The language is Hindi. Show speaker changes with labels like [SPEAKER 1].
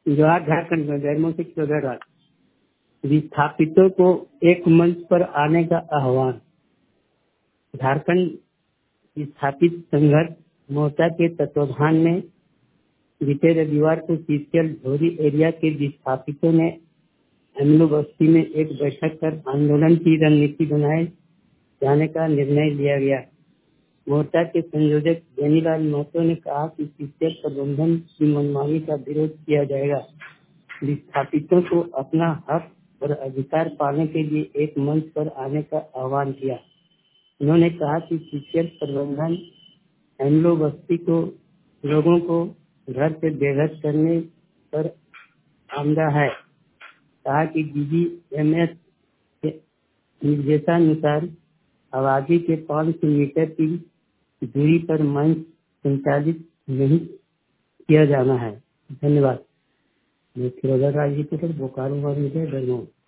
[SPEAKER 1] जवाहर झारखंड में धर्मों से चौधराज विस्थापितों को एक मंच पर आने का आह्वान। झारखंड विस्थापित संघर्ष मोर्चा के तत्वाधान में बीते रविवार को सीसीएल ढोरी एरिया के विस्थापितों ने एमलू बस्ती में एक बैठक कर आंदोलन की रणनीति बनाए जाने का निर्णय लिया गया। मोर्चा के संयोजक बेनीलाल महतो ने कहा कि सीसीएल प्रबंधन की मनमानी का विरोध किया जाएगा। विस्थापितों को अपना हक और अधिकार पाने के लिए एक मंच पर आने का आह्वान किया। उन्होंने कहा कि सीसीएल प्रबंधन एमलो बस्ती को लोगों को घर से बेघर करने पर आमदा है। कहा कि डीजीएमएस के निर्देशानुसार आबादी के 500 मीटर की दूरी पर मंच संचालित नहीं किया जाना है। धन्यवाद। मैं फिरोजा राज रिपोर्टर बोकारो।